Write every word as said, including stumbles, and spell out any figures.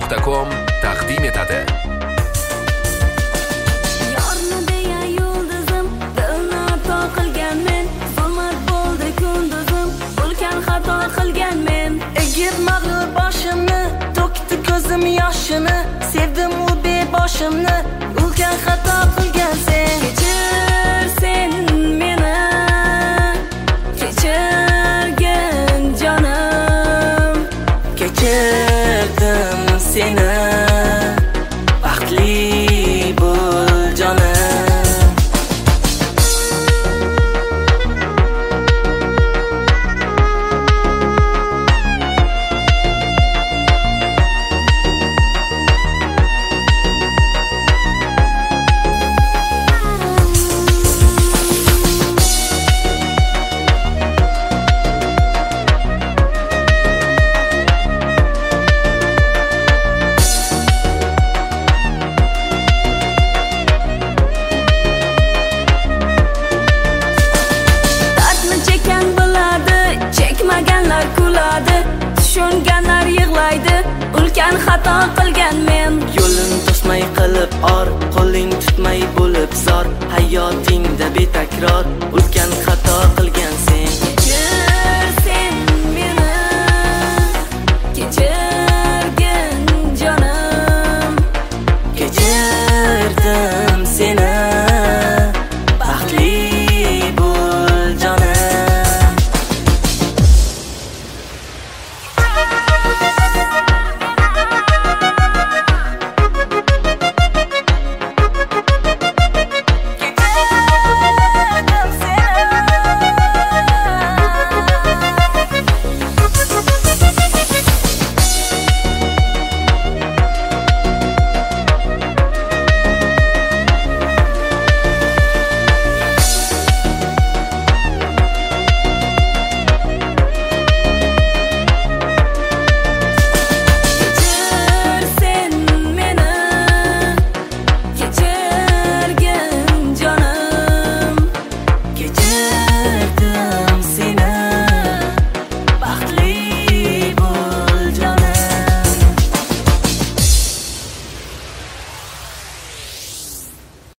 nuqta com taqdim etadi. Yorni deya yulduzim, dilni ato qilganmen, zulmat bo'ldi kunduzim, ulkan xato qilganmen. Egib mag'rur boshimni, to'kdi ko'zim yoshini, sevdim u beboshimni, ulkan xato qilgansen. Kechir sen meni, kechirgin jonim. Kechirdim seni, baxtli bo'l jonim. Chekmaganlar kuladi, tushunganlar yig'laydi, ulkan xato qilganmen. Yo'lin to'smay qilib or, qo'ling tutmay bo'lib zor, hayotingda betakror ulkan xato qilgansan.